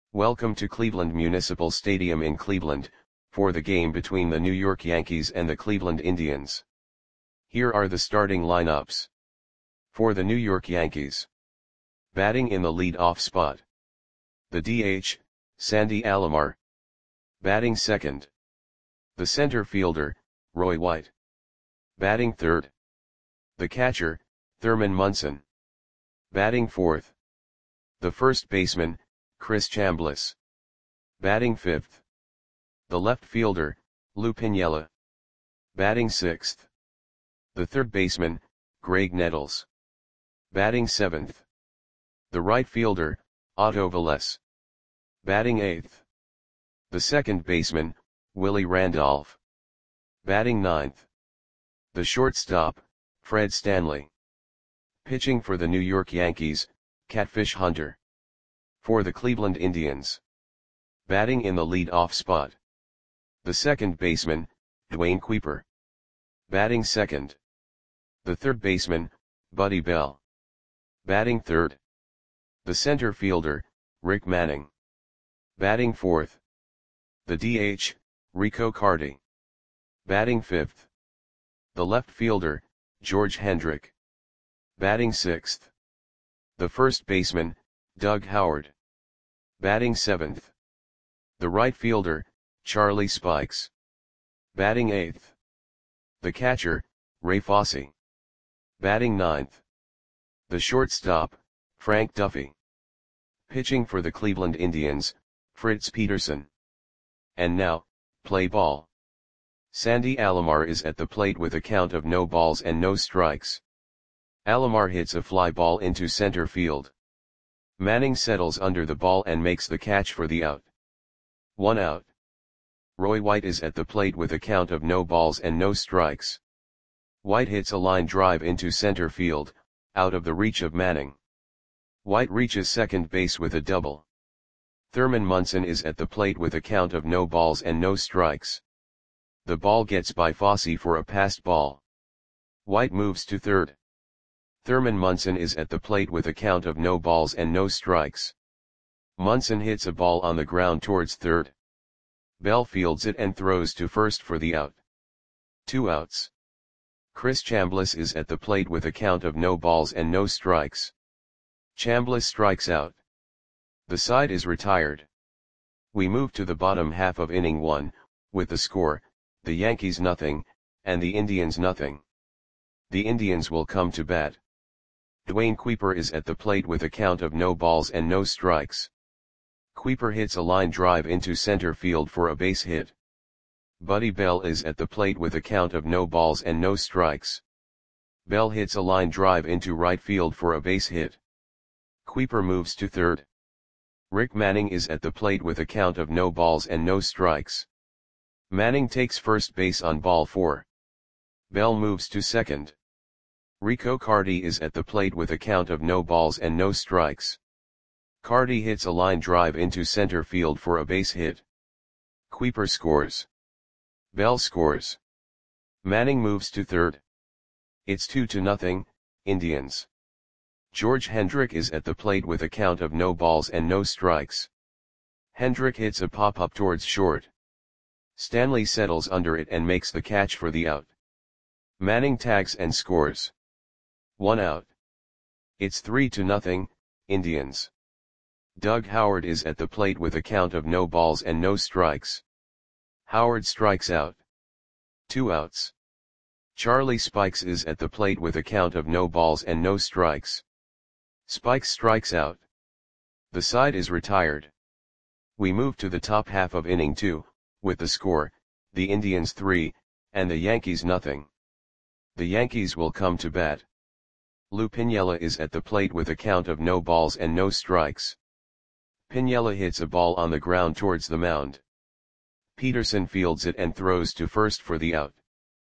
Welcome to Cleveland Municipal Stadium in Cleveland, for the game between the New York Yankees and the Cleveland Indians. Here are the starting lineups. For the New York Yankees. Batting in the lead-off spot. The DH, Sandy Alomar. Batting second. The center fielder, Roy White. Batting third. The catcher, Thurman Munson. Batting fourth. The first baseman, Chris Chambliss. Batting fifth. The left fielder, Lou Piniella. Batting sixth. The third baseman, Graig Nettles. Batting seventh. The right fielder, Otto Velez. Batting eighth. The second baseman, Willie Randolph. Batting ninth. The shortstop, Fred Stanley. Pitching for the New York Yankees, Catfish Hunter. For the Cleveland Indians. Batting in the lead-off spot. The second baseman, Dwayne Kuiper. Batting second. The third baseman, Buddy Bell. Batting third. The center fielder, Rick Manning. Batting fourth. The DH, Rico Carty. Batting fifth. The left fielder, George Hendrick. Batting sixth. The first baseman, Doug Howard. Batting seventh. The right fielder, Charlie Spikes. Batting eighth. The catcher, Ray Fosse. Batting ninth. The shortstop, Frank Duffy. Pitching for the Cleveland Indians, Fritz Peterson. And now, play ball. Sandy Alomar is at the plate with a count of no balls and no strikes. Alomar hits a fly ball into center field. Manning settles under the ball and makes the catch for the out. 1 out. Roy White is at the plate with a count of no balls and no strikes. White hits a line drive into center field, out of the reach of Manning. White reaches second base with a double. Thurman Munson is at the plate with a count of no balls and no strikes. The ball gets by Fosse for a passed ball. White moves to third. Thurman Munson is at the plate with a count of no balls and no strikes. Munson hits a ball on the ground towards third. Bell fields it and throws to first for the out. 2 outs. Chris Chambliss is at the plate with a count of no balls and no strikes. Chambliss strikes out. The side is retired. We move to the bottom half of inning 1, with the score, the Yankees nothing, and the Indians nothing. The Indians will come to bat. Dwayne Kuiper is at the plate with a count of no balls and no strikes. Kuiper hits a line drive into center field for a base hit. Buddy Bell is at the plate with a count of no balls and no strikes. Bell hits a line drive into right field for a base hit. Kuiper moves to third. Rick Manning is at the plate with a count of no balls and no strikes. Manning takes first base on ball 4. Bell moves to second. Rico Carty is at the plate with a count of no balls and no strikes. Carty hits a line drive into center field for a base hit. Kuiper scores. Bell scores. Manning moves to third. It's 2-0, Indians. George Hendrick is at the plate with a count of no balls and no strikes. Hendrick hits a pop-up towards short. Stanley settles under it and makes the catch for the out. Manning tags and scores. 1 out. It's 3-0, Indians. Doug Howard is at the plate with a count of no balls and no strikes. Howard strikes out. 2 outs. Charlie Spikes is at the plate with a count of no balls and no strikes. Spikes strikes out. The side is retired. We move to the top half of inning 2, with the score, the Indians 3, and the Yankees nothing. The Yankees will come to bat. Lou Piniella is at the plate with a count of no balls and no strikes. Piniella hits a ball on the ground towards the mound. Peterson fields it and throws to first for the out.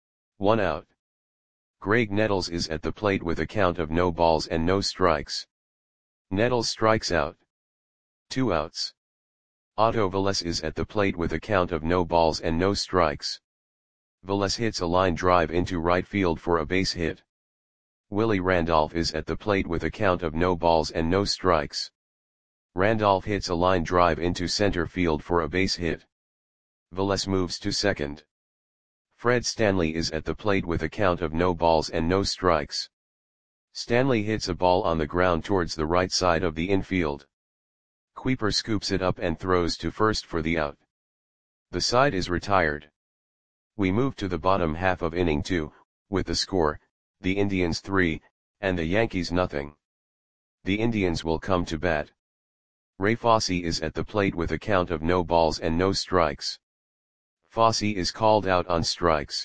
1 out. Graig Nettles is at the plate with a count of no balls and no strikes. Nettles strikes out. 2 outs. Otto Velez is at the plate with a count of no balls and no strikes. Velez hits a line drive into right field for a base hit. Willie Randolph is at the plate with a count of no balls and no strikes. Randolph hits a line drive into center field for a base hit. Velez moves to second. Fred Stanley is at the plate with a count of no balls and no strikes. Stanley hits a ball on the ground towards the right side of the infield. Kuiper scoops it up and throws to first for the out. The side is retired. We move to the bottom half of inning 2, with the score, the Indians 3, and the Yankees nothing. The Indians will come to bat. Ray Fosse is at the plate with a count of no balls and no strikes. Fosse is called out on strikes.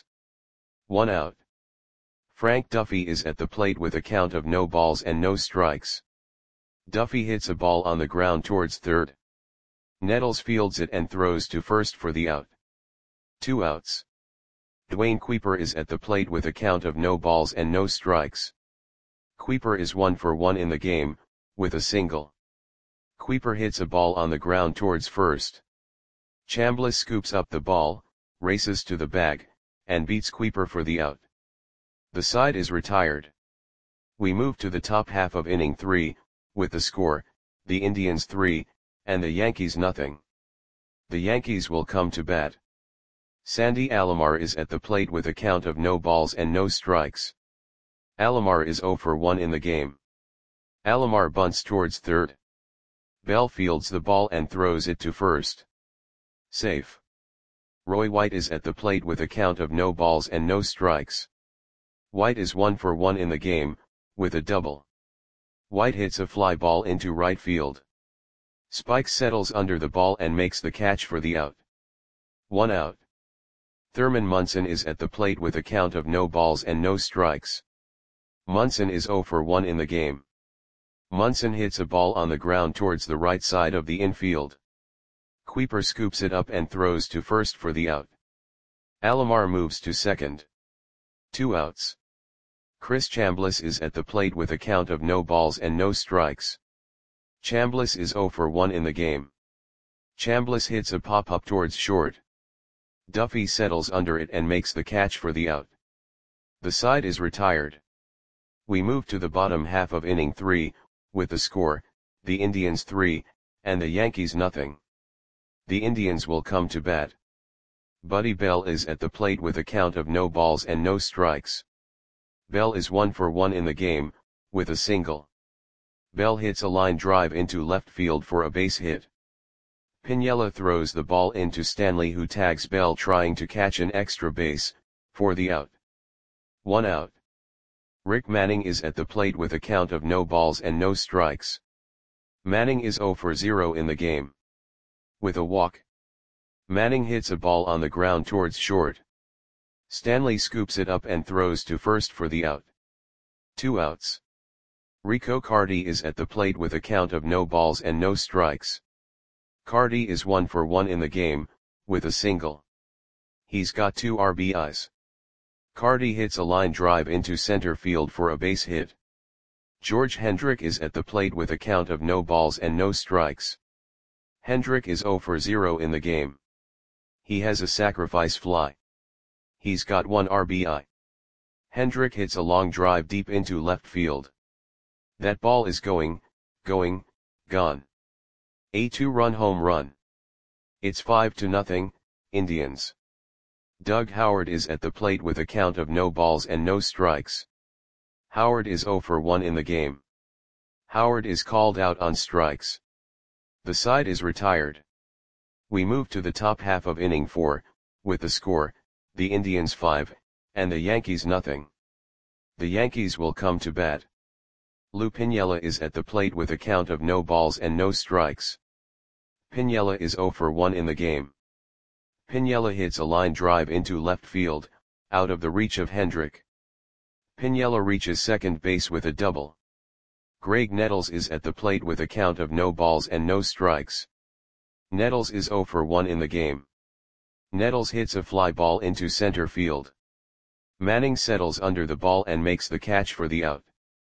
1 out. Frank Duffy is at the plate with a count of no balls and no strikes. Duffy hits a ball on the ground towards third. Nettles fields it and throws to first for the out. 2 outs. Dwayne Kuiper is at the plate with a count of no balls and no strikes. Kuiper is 1 for 1 in the game, with a single. Kuiper hits a ball on the ground towards first. Chambliss scoops up the ball, races to the bag, and beats Kuiper for the out. The side is retired. We move to the top half of inning 3, with the score, the Indians 3, and the Yankees nothing. The Yankees will come to bat. Sandy Alomar is at the plate with a count of no balls and no strikes. Alomar is 0 for 1 in the game. Alomar bunts towards third. Bell fields the ball and throws it to first. Safe. Roy White is at the plate with a count of no balls and no strikes. White is 1 for 1 in the game, with a double. White hits a fly ball into right field. Spike settles under the ball and makes the catch for the out. 1 out. Thurman Munson is at the plate with a count of no balls and no strikes. Munson is 0 for 1 in the game. Munson hits a ball on the ground towards the right side of the infield. Kuiper scoops it up and throws to first for the out. Alomar moves to second. 2 outs. Chris Chambliss is at the plate with a count of no balls and no strikes. Chambliss is 0 for 1 in the game. Chambliss hits a pop-up towards short. Duffy settles under it and makes the catch for the out. The side is retired. We move to the bottom half of inning 3, with the score, the Indians 3, and the Yankees nothing. The Indians will come to bat. Buddy Bell is at the plate with a count of no balls and no strikes. Bell is 1 for 1 in the game, with a single. Bell hits a line drive into left field for a base hit. Piniella throws the ball into Stanley, who tags Bell trying to catch an extra base, for the out. 1 out. Rick Manning is at the plate with a count of no balls and no strikes. Manning is 0 for 0 in the game. With a walk. Manning hits a ball on the ground towards short. Stanley scoops it up and throws to first for the out. 2 outs. Rico Carty is at the plate with a count of no balls and no strikes. Carty is 1 for 1 in the game, with a single. He's got 2 RBIs. Carty hits a line drive into center field for a base hit. George Hendrick is at the plate with a count of no balls and no strikes. Hendrick is 0 for 0 in the game. He has a sacrifice fly. He's got 1 RBI. Hendrick hits a long drive deep into left field. That ball is going, gone. A 2-run home run. It's 5-0, Indians. Doug Howard is at the plate with a count of no balls and no strikes. Howard is 0 for 1 in the game. Howard is called out on strikes. The side is retired. We move to the top half of inning 4, with the score, the Indians 5, and the Yankees nothing. The Yankees will come to bat. Lou Piniella is at the plate with a count of no balls and no strikes. Piniella is 0 for 1 in the game. Piniella hits a line drive into left field, out of the reach of Hendrick. Piniella reaches second base with a double. Greg Nettles is at the plate with a count of no balls and no strikes. Nettles is 0 for 1 in the game. Nettles hits a fly ball into center field. Manning settles under the ball and makes the catch for the out.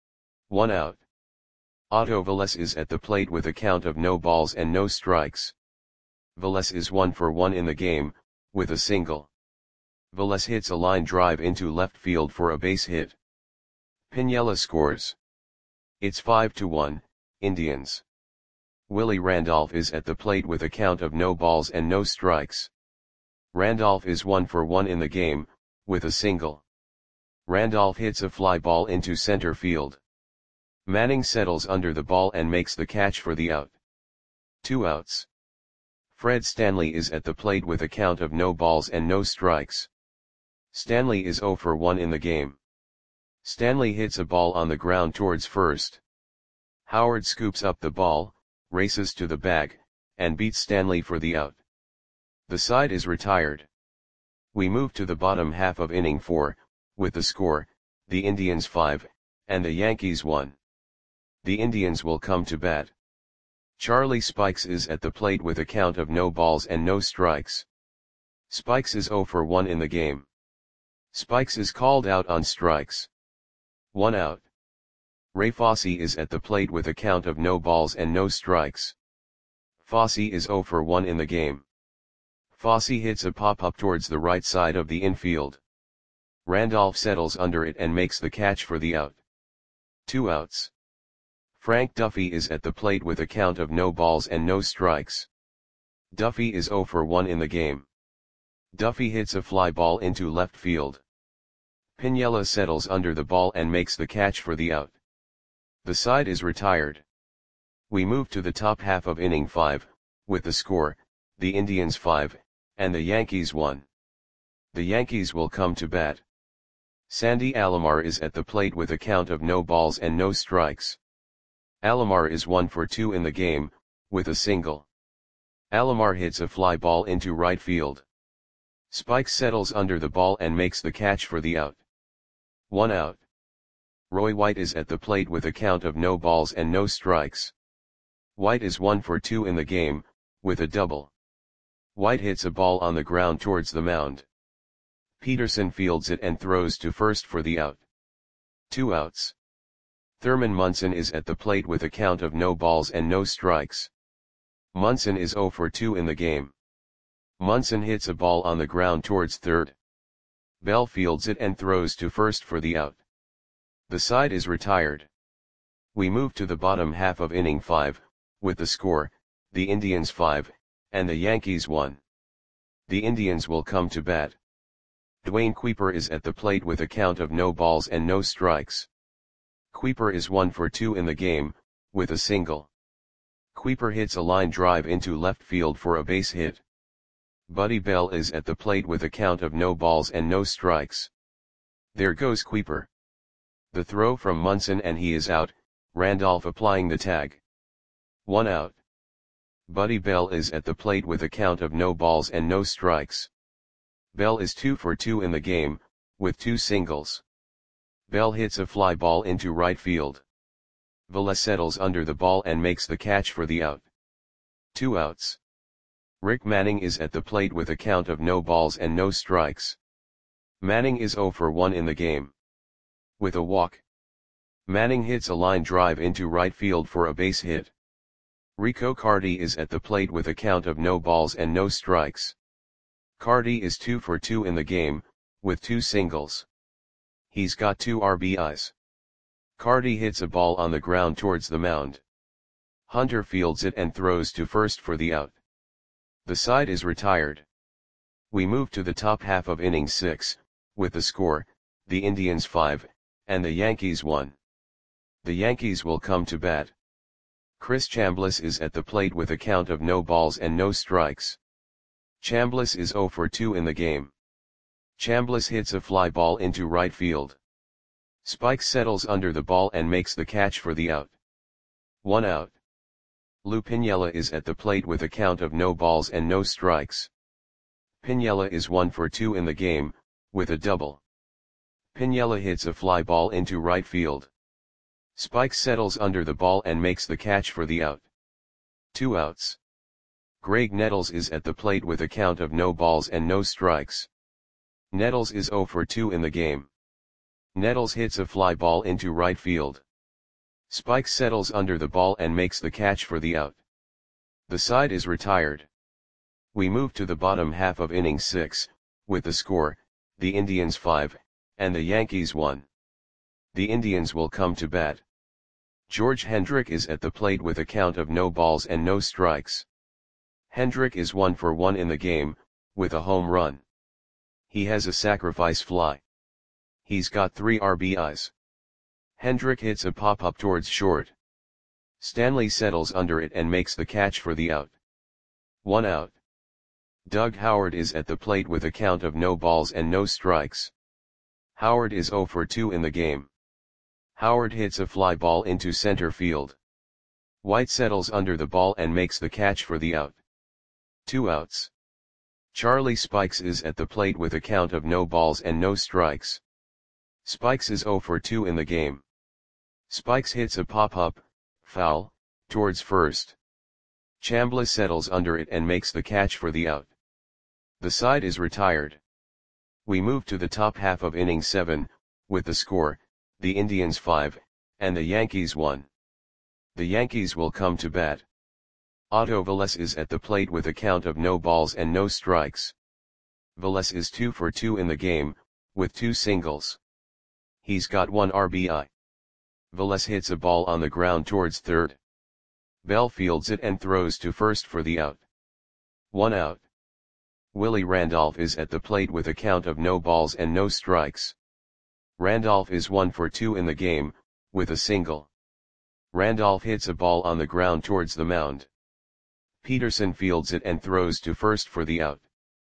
1 out. Otto Velez is at the plate with a count of no balls and no strikes. Velez is 1 for 1 in the game, with a single. Velez hits a line drive into left field for a base hit. Piniella scores. It's 5-1, Indians. Willie Randolph is at the plate with a count of no balls and no strikes. Randolph is 1 for 1 in the game, with a single. Randolph hits a fly ball into center field. Manning settles under the ball and makes the catch for the out. 2 outs. Fred Stanley is at the plate with a count of no balls and no strikes. Stanley is 0 for 1 in the game. Stanley hits a ball on the ground towards first. Howard scoops up the ball, races to the bag, and beats Stanley for the out. The side is retired. We move to the bottom half of inning 4, with the score, the Indians 5, and the Yankees 1. The Indians will come to bat. Charlie Spikes is at the plate with a count of no balls and no strikes. Spikes is 0 for 1 in the game. Spikes is called out on strikes. 1 out. Ray Fosse is at the plate with a count of no balls and no strikes. Fosse is 0 for 1 in the game. Fosse hits a pop-up towards the right side of the infield. Randolph settles under it and makes the catch for the out. 2 outs. Frank Duffy is at the plate with a count of no balls and no strikes. Duffy is 0 for 1 in the game. Duffy hits a fly ball into left field. Piniella settles under the ball and makes the catch for the out. The side is retired. We move to the top half of inning 5, with the score, the Indians 5, and the Yankees 1. The Yankees will come to bat. Sandy Alomar is at the plate with a count of no balls and no strikes. Alomar is 1 for 2 in the game, with a single. Alomar hits a fly ball into right field. Spike settles under the ball and makes the catch for the out. 1 out. Roy White is at the plate with a count of no balls and no strikes. White is 1 for 2 in the game, with a double. White hits a ball on the ground towards the mound. Peterson fields it and throws to first for the out. 2 outs. Thurman Munson is at the plate with a count of no balls and no strikes. Munson is 0 for 2 in the game. Munson hits a ball on the ground towards third. Bell fields it and throws to first for the out. The side is retired. We move to the bottom half of inning 5, with the score, the Indians 5, and the Yankees 1. The Indians will come to bat. Dwayne Kuiper is at the plate with a count of no balls and no strikes. Kuiper is 1 for 2 in the game, with a single. Kuiper hits a line drive into left field for a base hit. Buddy Bell is at the plate with a count of no balls and no strikes. There goes Kuiper. The throw from Munson and he is out, Randolph applying the tag. 1 out. Buddy Bell is at the plate with a count of no balls and no strikes. Bell is 2 for 2 in the game, with 2 singles. Bell hits a fly ball into right field. Velez settles under the ball and makes the catch for the out. 2 outs. Rick Manning is at the plate with a count of no balls and no strikes. Manning is 0 for 1 in the game. With a walk. Manning hits a line drive into right field for a base hit. Rico Carty is at the plate with a count of no balls and no strikes. Carty is 2 for 2 in the game, with 2 singles. He's got 2 RBIs. Carty hits a ball on the ground towards the mound. Hunter fields it and throws to first for the out. The side is retired. We move to the top half of inning 6, with the score, the Indians 5, and the Yankees 1. The Yankees will come to bat. Chris Chambliss is at the plate with a count of no balls and no strikes. Chambliss is 0 for 2 in the game. Chambliss hits a fly ball into right field. Spike settles under the ball and makes the catch for the out. 1 out. Lou Piniella is at the plate with a count of no balls and no strikes. Piniella is 1 for 2 in the game, with a double. Piniella hits a fly ball into right field. Spike settles under the ball and makes the catch for the out. 2 outs. Greg Nettles is at the plate with a count of no balls and no strikes. Nettles is 0 for 2 in the game. Nettles hits a fly ball into right field. Spike settles under the ball and makes the catch for the out. The side is retired. We move to the bottom half of inning 6, with the score, the Indians 5, and the Yankees 1. The Indians will come to bat. George Hendrick is at the plate with a count of no balls and no strikes. Hendrick is 1 for 1 in the game, with a home run. He has a sacrifice fly. He's got 3 RBIs. Hendrick hits a pop-up towards short. Stanley settles under it and makes the catch for the out. 1 out. Doug Howard is at the plate with a count of no balls and no strikes. Howard is 0 for 2 in the game. Howard hits a fly ball into center field. White settles under the ball and makes the catch for the out. 2 outs. Charlie Spikes is at the plate with a count of no balls and no strikes. Spikes is 0 for 2 in the game. Spikes hits a pop-up, foul, towards first. Chambliss settles under it and makes the catch for the out. The side is retired. We move to the top half of inning 7, with the score, the Indians 5, and the Yankees 1. The Yankees will come to bat. Otto Velez is at the plate with a count of no balls and no strikes. Velez is 2 for 2 in the game, with 2 singles. He's got 1 RBI. Velez hits a ball on the ground towards third. Bell fields it and throws to first for the out. 1 out. Willie Randolph is at the plate with a count of no balls and no strikes. Randolph is 1 for 2 in the game, with a single. Randolph hits a ball on the ground towards the mound. Peterson fields it and throws to first for the out.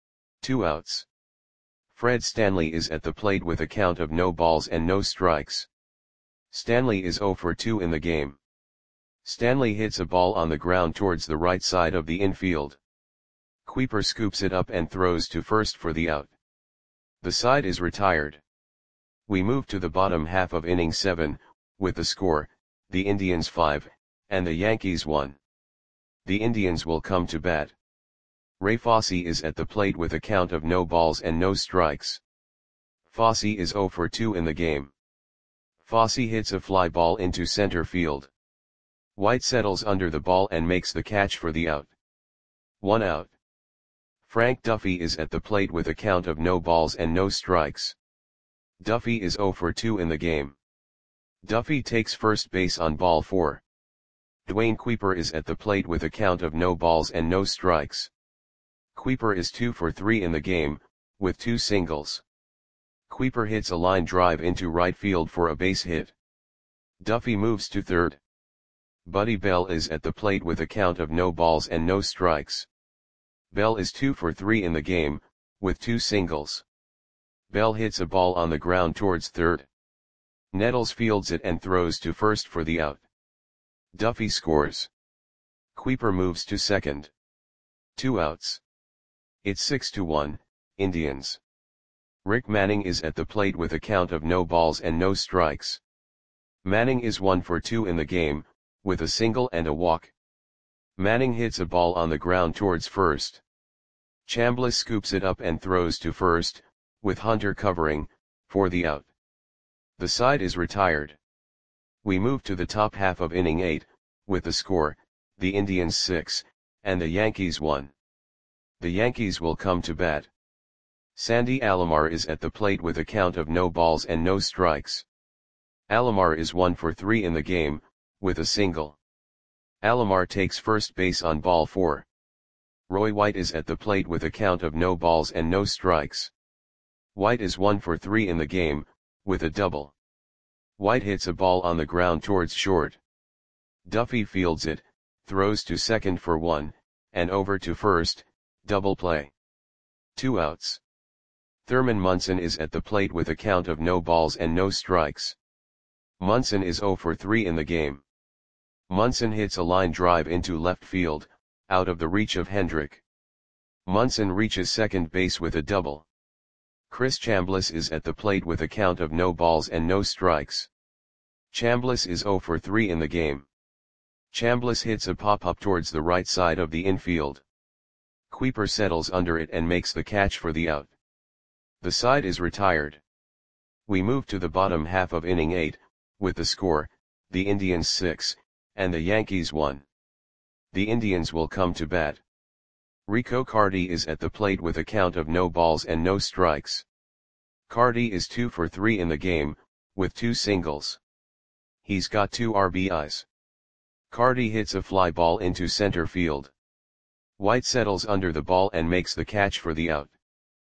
2 outs. Fred Stanley is at the plate with a count of no balls and no strikes. Stanley is 0 for 2 in the game. Stanley hits a ball on the ground towards the right side of the infield. Kuiper scoops it up and throws to first for the out. The side is retired. We move to the bottom half of inning 7, with the score, the Indians 5, and the Yankees 1. The Indians will come to bat. Ray Fosse is at the plate with a count of no balls and no strikes. Fosse is 0 for 2 in the game. Fosse hits a fly ball into center field. White settles under the ball and makes the catch for the out. 1 out. Frank Duffy is at the plate with a count of no balls and no strikes. Duffy is 0 for 2 in the game. Duffy takes first base on ball 4. Dwayne Kuiper is at the plate with a count of no balls and no strikes. Kuiper is 2 for 3 in the game, with 2 singles. Kuiper hits a line drive into right field for a base hit. Duffy moves to third. Buddy Bell is at the plate with a count of no balls and no strikes. Bell is 2 for 3 in the game, with 2 singles. Bell hits a ball on the ground towards third. Nettles fields it and throws to first for the out. Duffy scores. Kuiper moves to second. 2 outs. It's 6-1, Indians. Rick Manning is at the plate with a count of no balls and no strikes. Manning is 1 for 2 in the game, with a single and a walk. Manning hits a ball on the ground towards first. Chambliss scoops it up and throws to first, with Hunter covering, for the out. The side is retired. We move to the top half of inning 8, with the score, the Indians 6, and the Yankees 1. The Yankees will come to bat. Sandy Alomar is at the plate with a count of no balls and no strikes. Alomar is 1 for 3 in the game, with a single. Alomar takes first base on ball 4. Roy White is at the plate with a count of no balls and no strikes. White is 1 for 3 in the game, with a double. White hits a ball on the ground towards short. Duffy fields it, throws to second for 1, and over to first, double play. 2 outs. Thurman Munson is at the plate with a count of no balls and no strikes. Munson is 0 for 3 in the game. Munson hits a line drive into left field, out of the reach of Hendrick. Munson reaches second base with a double. Chris Chambliss is at the plate with a count of no balls and no strikes. Chambliss is 0 for 3 in the game. Chambliss hits a pop-up towards the right side of the infield. Kuiper settles under it and makes the catch for the out. The side is retired. We move to the bottom half of inning 8, with the score, the Indians 6, and the Yankees 1. The Indians will come to bat. Rico Carty is at the plate with a count of no balls and no strikes. Carty is 2 for 3 in the game, with 2 singles. He's got 2 RBIs. Carty hits a fly ball into center field. White settles under the ball and makes the catch for the out.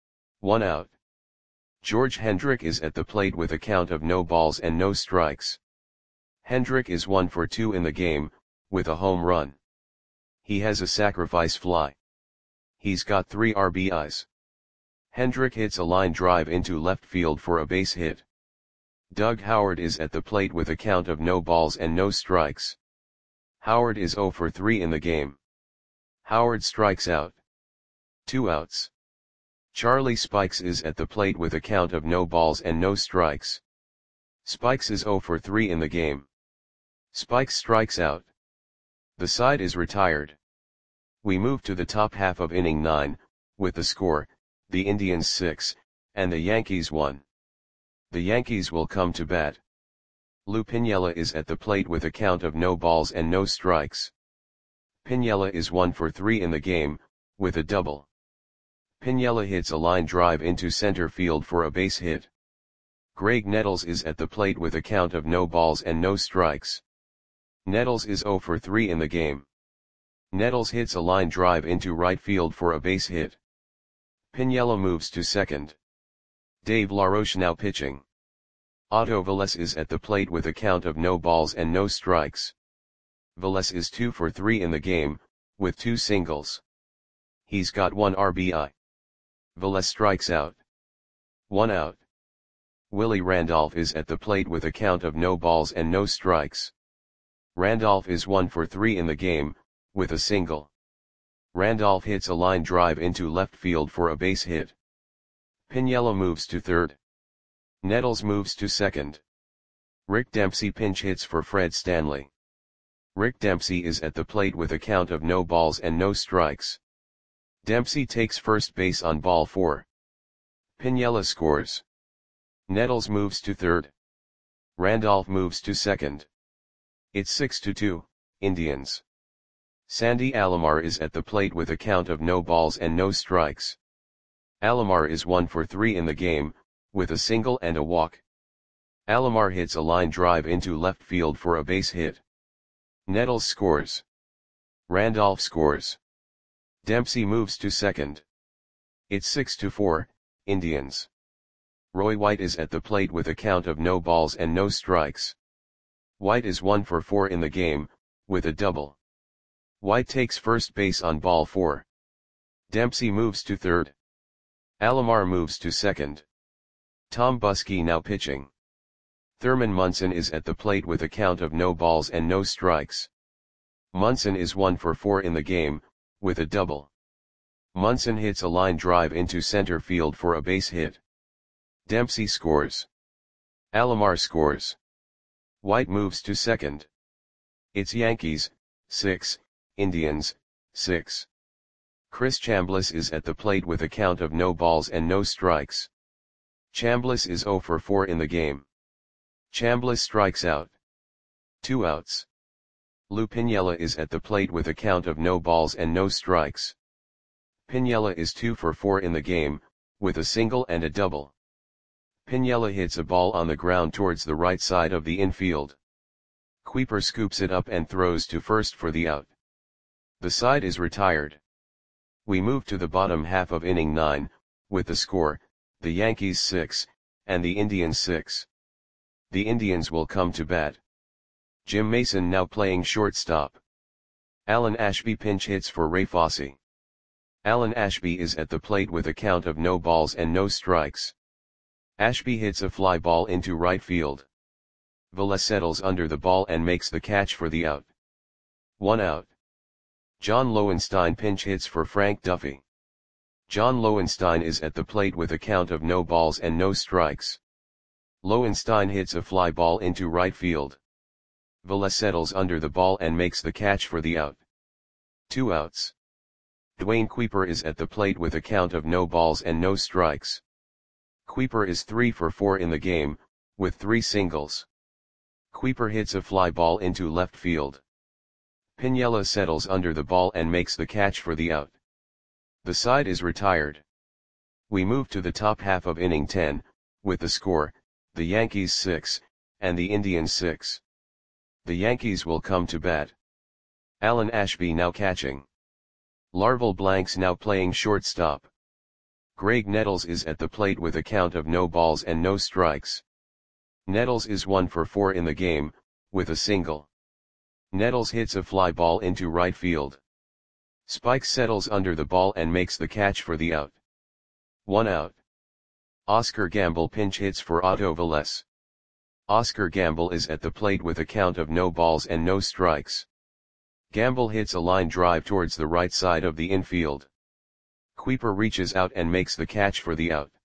1 out. George Hendrick is at the plate with a count of no balls and no strikes. Hendrick is 1 for 2 in the game, with a home run. He has a sacrifice fly. He's got 3 RBIs. Hendrick hits a line drive into left field for a base hit. Doug Howard is at the plate with a count of no balls and no strikes. Howard is 0 for 3 in the game. Howard strikes out. 2 outs. Charlie Spikes is at the plate with a count of no balls and no strikes. Spikes is 0 for 3 in the game. Spikes strikes out. The side is retired. We move to the top half of inning 9, with the score, the Indians 6, and the Yankees 1. The Yankees will come to bat. Lou Piniella is at the plate with a count of no balls and no strikes. Piniella is 1 for 3 in the game, with a double. Piniella hits a line drive into center field for a base hit. Greg Nettles is at the plate with a count of no balls and no strikes. Nettles is 0 for 3 in the game. Nettles hits a line drive into right field for a base hit. Piniella moves to second. Dave LaRoche now pitching. Otto Velez is at the plate with a count of no balls and no strikes. Velez is 2 for 3 in the game, with 2 singles. He's got 1 RBI. Velez strikes out. 1 out. Willie Randolph is at the plate with a count of no balls and no strikes. Randolph is 1 for 3 in the game, with a single. Randolph hits a line drive into left field for a base hit. Piniella moves to third. Nettles moves to second. Rick Dempsey pinch hits for Fred Stanley. Rick Dempsey is at the plate with a count of no balls and no strikes. Dempsey takes first base on ball 4. Piniella scores. Nettles moves to third. Randolph moves to second. It's 6-2, Indians. Sandy Alomar is at the plate with a count of no balls and no strikes. Alomar is 1 for 3 in the game, with a single and a walk. Alomar hits a line drive into left field for a base hit. Nettles scores. Randolph scores. Dempsey moves to second. It's 6-4, Indians. Roy White is at the plate with a count of no balls and no strikes. White is 1 for 4 in the game, with a double. White takes first base on ball 4. Dempsey moves to third. Alomar moves to second. Tom Buskey now pitching. Thurman Munson is at the plate with a count of no balls and no strikes. Munson is 1 for 4 in the game, with a double. Munson hits a line drive into center field for a base hit. Dempsey scores. Alomar scores. White moves to second. It's Yankees, 6, Indians, 6. Chris Chambliss is at the plate with a count of no balls and no strikes. Chambliss is 0 for 4 in the game. Chambliss strikes out. 2 outs. Lou Piniella is at the plate with a count of no balls and no strikes. Piniella is 2 for 4 in the game, with a single and a double. Piniella hits a ball on the ground towards the right side of the infield. Kuiper scoops it up and throws to first for the out. The side is retired. We move to the bottom half of inning 9, with the score, the Yankees 6, and the Indians 6. The Indians will come to bat. Jim Mason now playing shortstop. Alan Ashby pinch hits for Ray Fosse. Alan Ashby is at the plate with a count of no balls and no strikes. Ashby hits a fly ball into right field. Velez settles under the ball and makes the catch for the out. 1 out. John Lowenstein pinch hits for Frank Duffy. John Lowenstein is at the plate with a count of no balls and no strikes. Lowenstein hits a fly ball into right field. Velez settles under the ball and makes the catch for the out. 2 outs. Dwayne Kuiper is at the plate with a count of no balls and no strikes. Kuiper is 3 for 4 in the game, with 3 singles. Kuiper hits a fly ball into left field. Piniella settles under the ball and makes the catch for the out. The side is retired. We move to the top half of inning 10, with the score, the Yankees 6, and the Indians 6. The Yankees will come to bat. Alan Ashby now catching. Larval Blanks now playing shortstop. Greg Nettles is at the plate with a count of no balls and no strikes. Nettles is 1 for 4 in the game, with a single. Nettles hits a fly ball into right field. Spikes settles under the ball and makes the catch for the out. 1 out. Oscar Gamble pinch hits for Otto Velez. Oscar Gamble is at the plate with a count of no balls and no strikes. Gamble hits a line drive towards the right side of the infield. Kuiper reaches out and makes the catch for the out.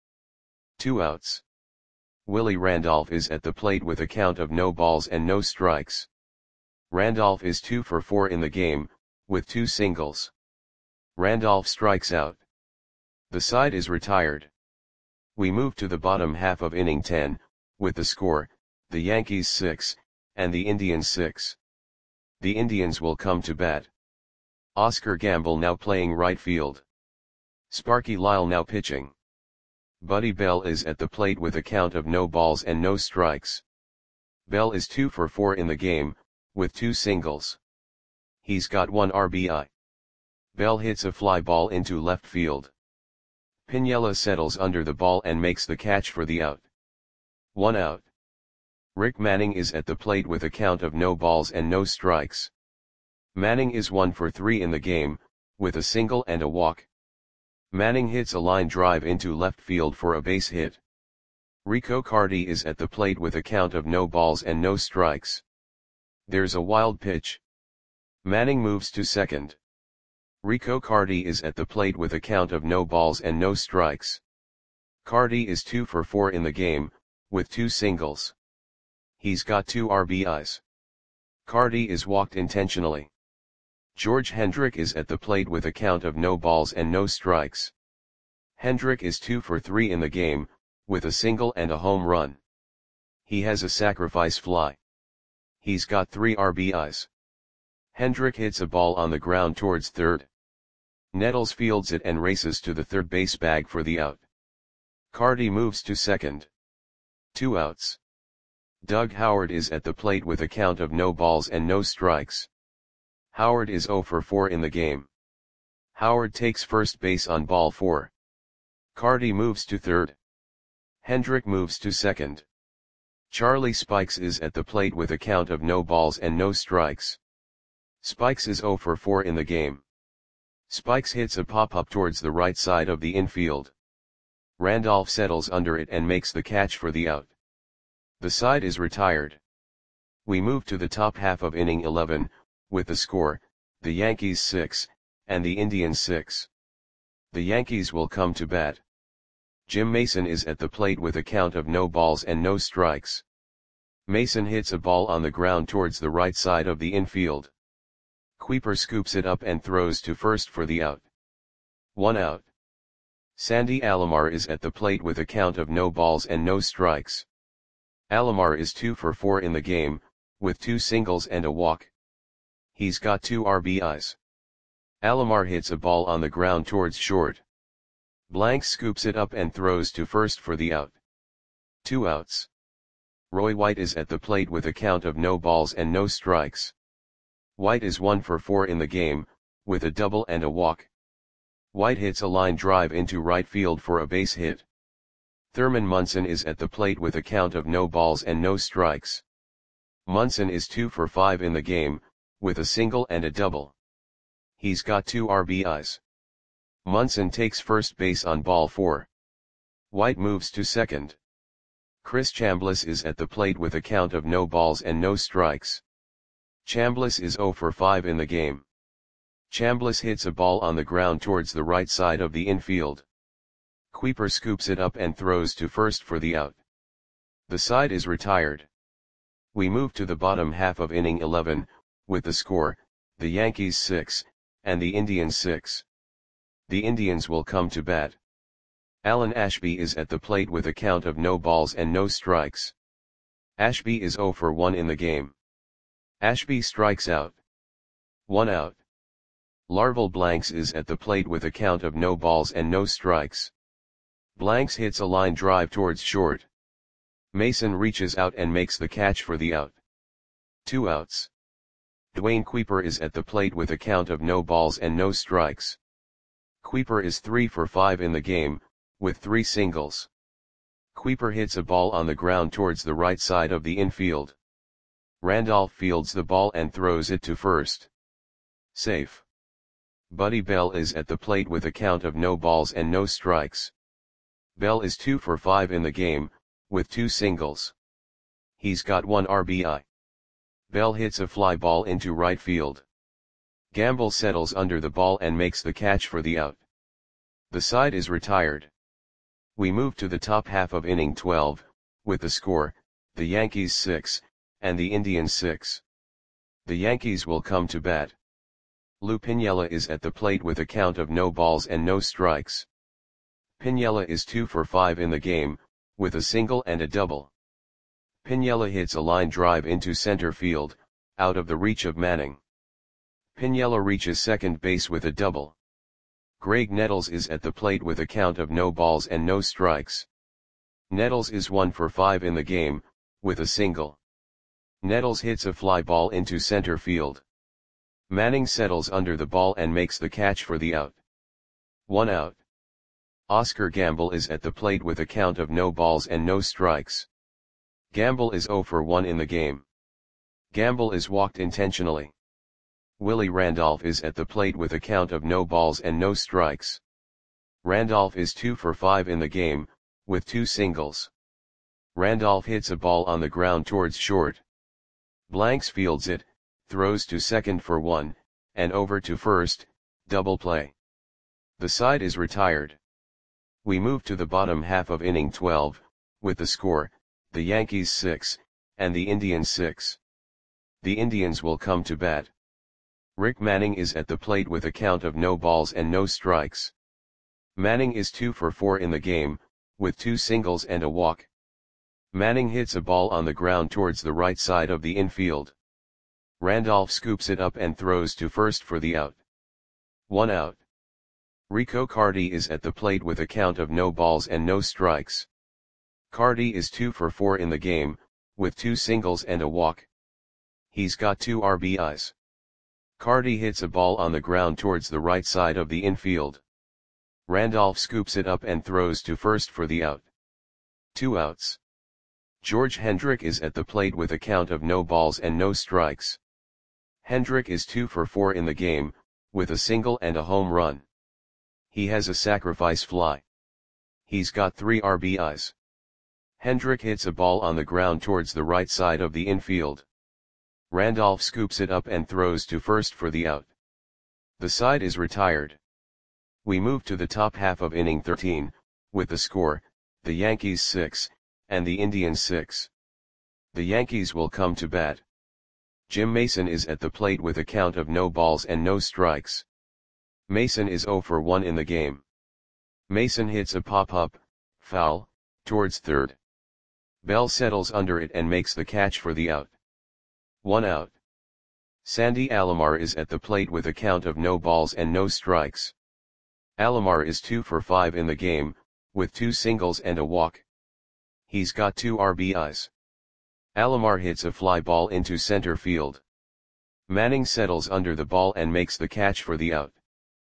2 outs. Willie Randolph is at the plate with a count of no balls and no strikes. Randolph is 2 for 4 in the game, with 2 singles. Randolph strikes out. The side is retired. We move to the bottom half of inning 10, with the score, the Yankees 6, and the Indians 6. The Indians will come to bat. Oscar Gamble now playing right field. Sparky Lyle now pitching. Buddy Bell is at the plate with a count of no balls and no strikes. Bell is 2 for 4 in the game, with 2 singles. He's got 1 RBI. Bell hits a fly ball into left field. Piniella settles under the ball and makes the catch for the out. 1 out. Rick Manning is at the plate with a count of no balls and no strikes. Manning is 1 for 3 in the game, with a single and a walk. Manning hits a line drive into left field for a base hit. Rico Carty is at the plate with a count of no balls and no strikes. There's a wild pitch. Manning moves to second. Rico Carty is at the plate with a count of no balls and no strikes. Carty is 2 for 4 in the game, with 2 singles. He's got 2 RBIs. Carty is walked intentionally. George Hendrick is at the plate with a count of no balls and no strikes. Hendrick is 2 for 3 in the game, with a single and a home run. He has a sacrifice fly. He's got 3 RBIs. Hendrick hits a ball on the ground towards third. Nettles fields it and races to the third base bag for the out. Carty moves to second. 2 outs. Doug Howard is at the plate with a count of no balls and no strikes. Howard is 0 for 4 in the game. Howard takes first base on ball 4. Carty moves to third. Hendrick moves to second. Charlie Spikes is at the plate with a count of no balls and no strikes. Spikes is 0 for 4 in the game. Spikes hits a pop-up towards the right side of the infield. Randolph settles under it and makes the catch for the out. The side is retired. We move to the top half of inning 11, with the score, the Yankees 6, and the Indians 6. The Yankees will come to bat. Jim Mason is at the plate with a count of no balls and no strikes. Mason hits a ball on the ground towards the right side of the infield. Kuiper scoops it up and throws to first for the out. 1 out. Sandy Alomar is at the plate with a count of no balls and no strikes. Alomar is 2 for 4 in the game, with 2 singles and a walk. He's got 2 RBIs. Alomar hits a ball on the ground towards short. Blanks scoops it up and throws to first for the out. 2 outs. Roy White is at the plate with a count of no balls and no strikes. White is 1 for 4 in the game, with a double and a walk. White hits a line drive into right field for a base hit. Thurman Munson is at the plate with a count of no balls and no strikes. Munson is 2 for 5 in the game, with a single and a double. He's got 2 RBIs. Munson takes first base on ball 4. White moves to second. Chris Chambliss is at the plate with a count of no balls and no strikes. Chambliss is 0 for 5 in the game. Chambliss hits a ball on the ground towards the right side of the infield. Kuiper scoops it up and throws to first for the out. The side is retired. We move to the bottom half of inning 11, with the score, the Yankees 6, and the Indians 6. The Indians will come to bat. Alan Ashby is at the plate with a count of no balls and no strikes. Ashby is 0 for 1 in the game. Ashby strikes out. 1 out. Larval Blanks is at the plate with a count of no balls and no strikes. Blanks hits a line drive towards short. Mason reaches out and makes the catch for the out. 2 outs. Dwayne Kuiper is at the plate with a count of no balls and no strikes. Kuiper is 3 for 5 in the game, with 3 singles. Kuiper hits a ball on the ground towards the right side of the infield. Randolph fields the ball and throws it to first. Safe. Buddy Bell is at the plate with a count of no balls and no strikes. Bell is 2 for 5 in the game, with 2 singles. He's got 1 RBI. Bell hits a fly ball into right field. Gamble settles under the ball and makes the catch for the out. The side is retired. We move to the top half of inning 12, with the score, the Yankees 6, and the Indians 6. The Yankees will come to bat. Lou Piniella is at the plate with a count of no balls and no strikes. Piniella is 2 for 5 in the game, with a single and a double. Piniella hits a line drive into center field, out of the reach of Manning. Piniella reaches second base with a double. Greg Nettles is at the plate with a count of no balls and no strikes. Nettles is 1 for 5 in the game, with a single. Nettles hits a fly ball into center field. Manning settles under the ball and makes the catch for the out. 1 out. Oscar Gamble is at the plate with a count of no balls and no strikes. Gamble is 0 for 1 in the game. Gamble is walked intentionally. Willie Randolph is at the plate with a count of no balls and no strikes. Randolph is 2 for 5 in the game, with 2 singles. Randolph hits a ball on the ground towards short. Blanks fields it, throws to second for 1, and over to first, double play. The side is retired. We move to the bottom half of inning 12, with the score, the Yankees 6, and the Indians 6. The Indians will come to bat. Rick Manning is at the plate with a count of no balls and no strikes. Manning is 2 for 4 in the game, with 2 singles and a walk. Manning hits a ball on the ground towards the right side of the infield. Randolph scoops it up and throws to first for the out. 1 out. Rico Carty is at the plate with a count of no balls and no strikes. Carty is 2 for 4 in the game, with 2 singles and a walk. He's got 2 RBIs. Carty hits a ball on the ground towards the right side of the infield. Randolph scoops it up and throws to first for the out. 2 outs. George Hendrick is at the plate with a count of no balls and no strikes. Hendrick is 2 for 4 in the game, with a single and a home run. He has a sacrifice fly. He's got 3 RBIs. Hendrick hits a ball on the ground towards the right side of the infield. Randolph scoops it up and throws to first for the out. The side is retired. We move to the top half of inning 13, with the score, the Yankees 6, and the Indians 6. The Yankees will come to bat. Jim Mason is at the plate with a count of no balls and no strikes. Mason is 0 for 1 in the game. Mason hits a pop-up, foul, towards third. Bell settles under it and makes the catch for the out. 1 out. Sandy Alomar is at the plate with a count of no balls and no strikes. Alomar is 2 for 5 in the game, with 2 singles and a walk. He's got 2 RBIs. Alomar hits a fly ball into center field. Manning settles under the ball and makes the catch for the out.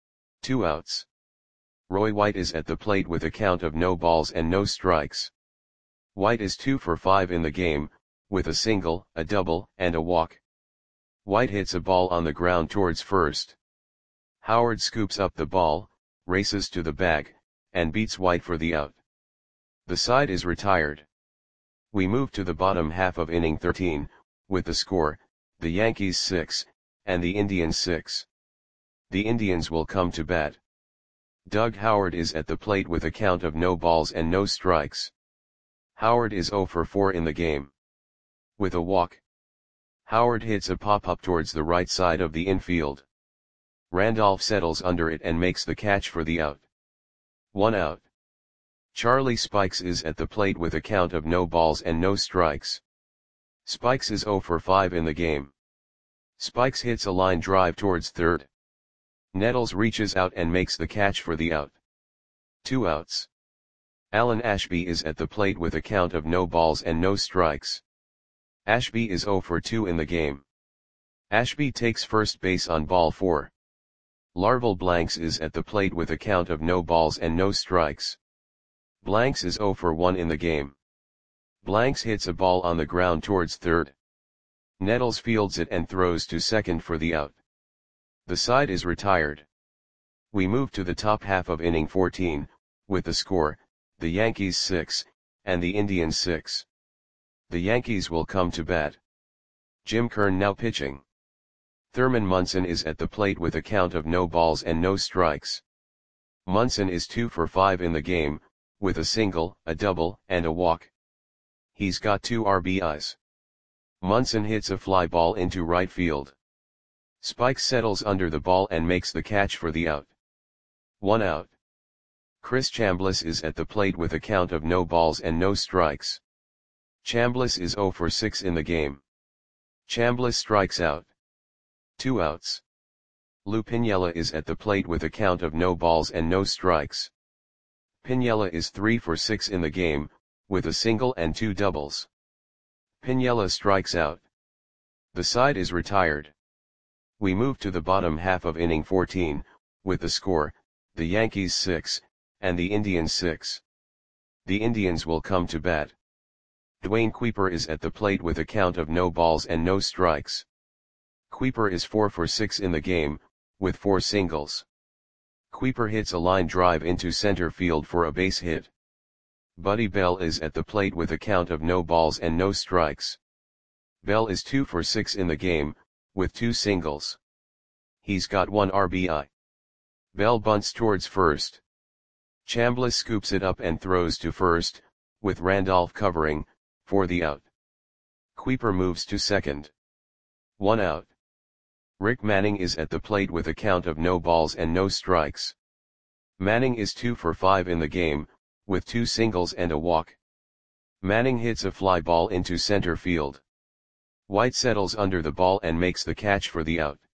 2 outs. Roy White is at the plate with a count of no balls and no strikes. White is 2 for 5 in the game, with a single, a double, and a walk. White hits a ball on the ground towards first. Howard scoops up the ball, races to the bag, and beats White for the out. The side is retired. We move to the bottom half of inning 13, with the score, the Yankees 6, and the Indians 6. The Indians will come to bat. Doug Howard is at the plate with a count of no balls and no strikes. Howard is 0 for 4 in the game. With a walk. Howard hits a pop-up towards the right side of the infield. Randolph settles under it and makes the catch for the out. 1 out. Charlie Spikes is at the plate with a count of no balls and no strikes. Spikes is 0 for 5 in the game. Spikes hits a line drive towards third. Nettles reaches out and makes the catch for the out. 2 outs. Alan Ashby is at the plate with a count of no balls and no strikes. Ashby is 0 for 2 in the game. Ashby takes first base on ball 4. Larval Blanks is at the plate with a count of no balls and no strikes. Blanks is 0 for 1 in the game. Blanks hits a ball on the ground towards third. Nettles fields it and throws to second for the out. The side is retired. We move to the top half of inning 14, with the score, the Yankees 6, and the Indians 6. The Yankees will come to bat. Jim Kern now pitching. Thurman Munson is at the plate with a count of no balls and no strikes. Munson is 2 for 5 in the game, with a single, a double, and a walk. He's got 2 RBIs. Munson hits a fly ball into right field. Spike settles under the ball and makes the catch for the out. 1 out. Chris Chambliss is at the plate with a count of no balls and no strikes. Chambliss is 0 for 6 in the game. Chambliss strikes out. 2 outs. Lou Piniella is at the plate with a count of no balls and no strikes. Piniella is 3 for 6 in the game, with a single and 2 doubles. Piniella strikes out. The side is retired. We move to the bottom half of inning 14, with the score, the Yankees 6, and the Indians 6. The Indians will come to bat. Dwayne Kuiper is at the plate with a count of no balls and no strikes. Kuiper is 4 for 6 in the game, with 4 singles. Kuiper hits a line drive into center field for a base hit. Buddy Bell is at the plate with a count of no balls and no strikes. Bell is 2 for 6 in the game, with 2 singles. He's got 1 RBI. Bell bunts towards first. Chambliss scoops it up and throws to first, with Randolph covering, for the out. Kuiper moves to second. 1 out. Rick Manning is at the plate with a count of no balls and no strikes. Manning is 2 for 5 in the game, with 2 singles and a walk. Manning hits a fly ball into center field. White settles under the ball and makes the catch for the out.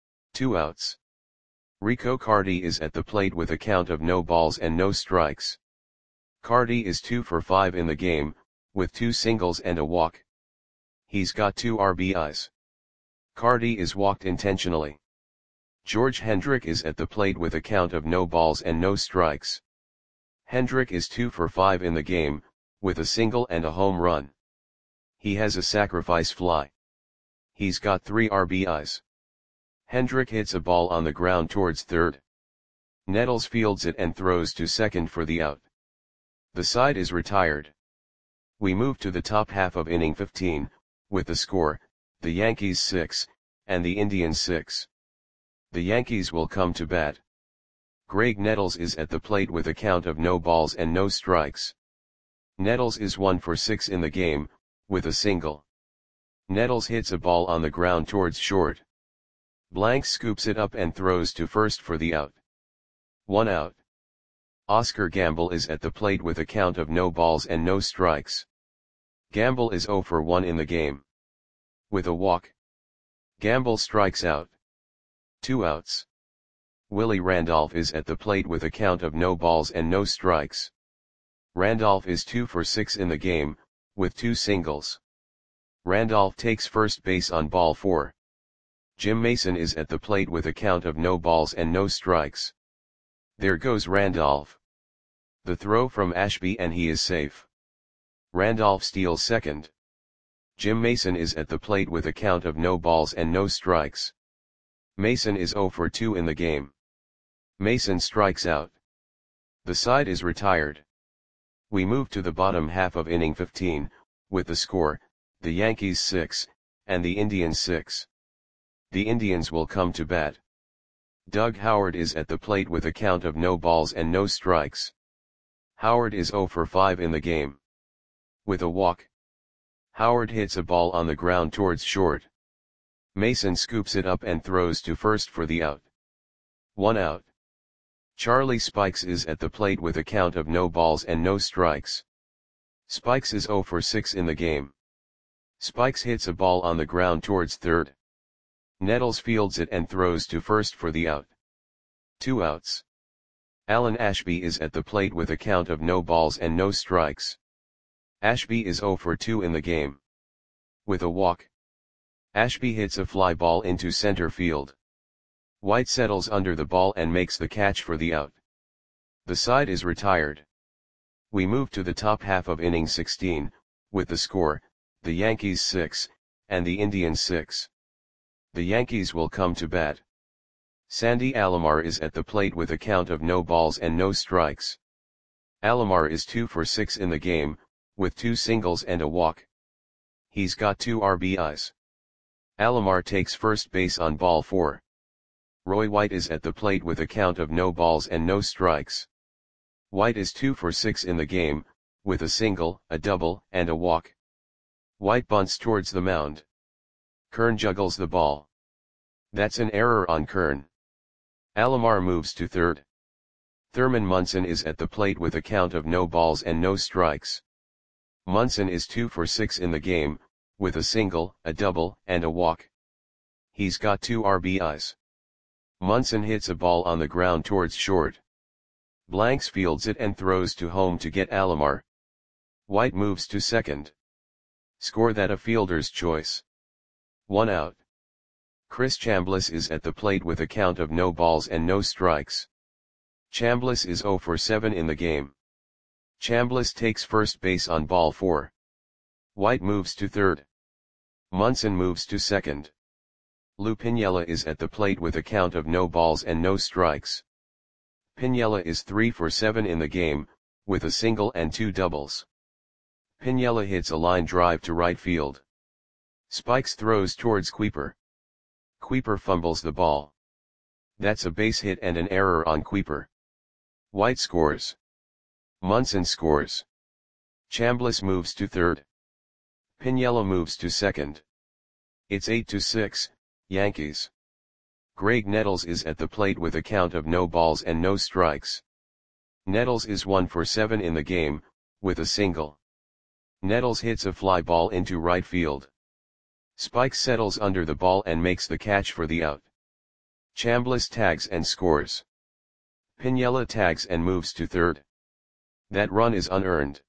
2 outs. Rico Carty is at the plate with a count of no balls and no strikes. Carty is 2 for 5 in the game, with 2 singles and a walk. He's got 2 RBIs. Carty is walked intentionally. George Hendrick is at the plate with a count of no balls and no strikes. Hendrick is 2 for 5 in the game, with a single and a home run. He has a sacrifice fly. He's got 3 RBIs. Hendrick hits a ball on the ground towards third. Nettles fields it and throws to second for the out. The side is retired. We move to the top half of inning 15, with the score, the Yankees 6, and the Indians 6. The Yankees will come to bat. Greg Nettles is at the plate with a count of no balls and no strikes. Nettles is 1 for 6 in the game, with a single. Nettles hits a ball on the ground towards short. Blanks scoops it up and throws to first for the out. 1 out. Oscar Gamble is at the plate with a count of no balls and no strikes. Gamble is 0 for 1 in the game. With a walk. Gamble strikes out. 2 outs. Willie Randolph is at the plate with a count of no balls and no strikes. Randolph is 2 for 6 in the game, with 2 singles. Randolph takes first base on ball 4. Jim Mason is at the plate with a count of no balls and no strikes. There goes Randolph. The throw from Ashby and he is safe. Randolph steals second. Jim Mason is at the plate with a count of no balls and no strikes. Mason is 0 for 2 in the game. Mason strikes out. The side is retired. We move to the bottom half of inning 15, with the score, the Yankees 6, and the Indians 6. The Indians will come to bat. Doug Howard is at the plate with a count of no balls and no strikes. Howard is 0 for 5 in the game. With a walk. Howard hits a ball on the ground towards short. Mason scoops it up and throws to first for the out. 1 out. Charlie Spikes is at the plate with a count of no balls and no strikes. Spikes is 0 for 6 in the game. Spikes hits a ball on the ground towards third. Nettles fields it and throws to first for the out. 2 outs. Alan Ashby is at the plate with a count of no balls and no strikes. Ashby is 0 for 2 in the game. With a walk, Ashby hits a fly ball into center field. White settles under the ball and makes the catch for the out. The side is retired. We move to the top half of inning 16, with the score, the Yankees 6, and the Indians 6. The Yankees will come to bat. Sandy Alomar is at the plate with a count of no balls and no strikes. Alomar is 2 for 6 in the game, with 2 singles and a walk. He's got 2 RBIs. Alomar takes first base on ball 4. Roy White is at the plate with a count of no balls and no strikes. White is 2 for 6 in the game, with a single, a double, and a walk. White bunts towards the mound. Kern juggles the ball. That's an error on Kern. Alomar moves to third. Thurman Munson is at the plate with a count of no balls and no strikes. Munson is 2 for 6 in the game, with a single, a double, and a walk. He's got 2 RBIs. Munson hits a ball on the ground towards short. Blanks fields it and throws to home to get Alomar. White moves to second. Score that a fielder's choice. 1 out. Chris Chambliss is at the plate with a count of no balls and no strikes. Chambliss is 0 for 7 in the game. Chambliss takes first base on ball 4. White moves to third. Munson moves to second. Lou Piniella is at the plate with a count of no balls and no strikes. Piniella is 3 for 7 in the game, with a single and 2 doubles. Piniella hits a line drive to right field. Spikes throws towards Kuiper. Kuiper fumbles the ball. That's a base hit and an error on Kuiper. White scores. Munson scores. Chambliss moves to third. Piniella moves to second. It's 8-6, Yankees. Greg Nettles is at the plate with a count of no balls and no strikes. Nettles is 1 for 7 in the game, with a single. Nettles hits a fly ball into right field. Spikes settles under the ball and makes the catch for the out. Chambliss tags and scores. Piniella tags and moves to third. That run is unearned.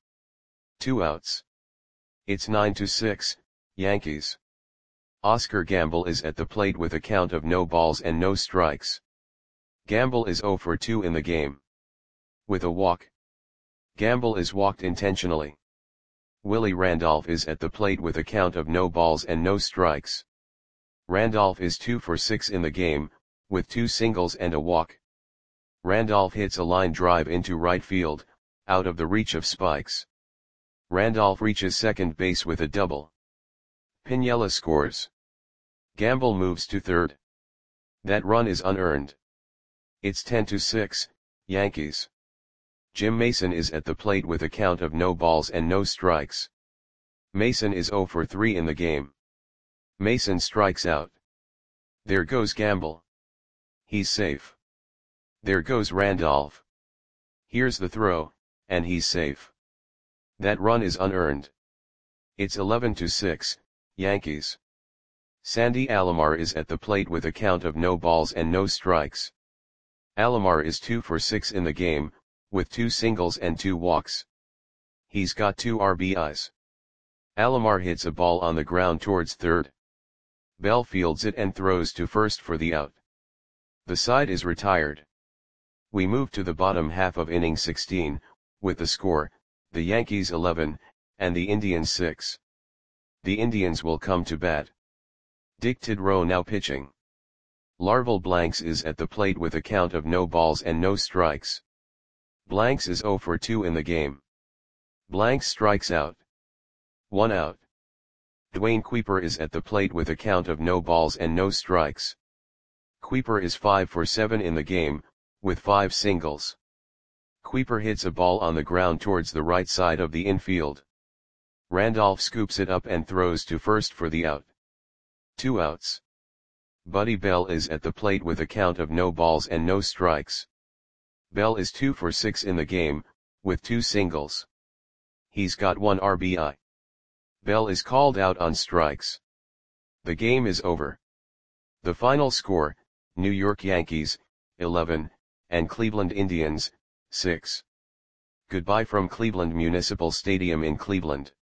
2 outs. It's 9-6, Yankees. Oscar Gamble is at the plate with a count of no balls and no strikes. Gamble is 0 for 2 in the game. With a walk. Gamble is walked intentionally. Willie Randolph is at the plate with a count of no balls and no strikes. Randolph is 2 for 6 in the game, with 2 singles and a walk. Randolph hits a line drive into right field, out of the reach of Spikes. Randolph reaches second base with a double. Piniella scores. Gamble moves to third. That run is unearned. It's 10-6, Yankees. Jim Mason is at the plate with a count of no balls and no strikes. Mason is 0 for 3 in the game. Mason strikes out. There goes Gamble. He's safe. There goes Randolph. Here's the throw, and he's safe. That run is unearned. It's 11-6, Yankees. Sandy Alomar is at the plate with a count of no balls and no strikes. Alomar is 2 for 6 in the game, with 2 singles and 2 walks. He's got 2 RBIs. Alomar hits a ball on the ground towards third. Bell fields it and throws to first for the out. The side is retired. We move to the bottom half of inning 16, with the score, the Yankees 11, and the Indians 6. The Indians will come to bat. Dick Tidrow now pitching. Larval Blanks is at the plate with a count of no balls and no strikes. Blanks is 0 for 2 in the game. Blanks strikes out. 1 out. Dwayne Kuiper is at the plate with a count of no balls and no strikes. Kuiper is 5 for 7 in the game, with 5 singles. Kuiper hits a ball on the ground towards the right side of the infield. Randolph scoops it up and throws to first for the out. 2 outs. Buddy Bell is at the plate with a count of no balls and no strikes. Bell is 2 for 6 in the game, with 2 singles. He's got 1 RBI. Bell is called out on strikes. The game is over. The final score, New York Yankees, 11, and Cleveland Indians, 6. Goodbye from Cleveland Municipal Stadium in Cleveland.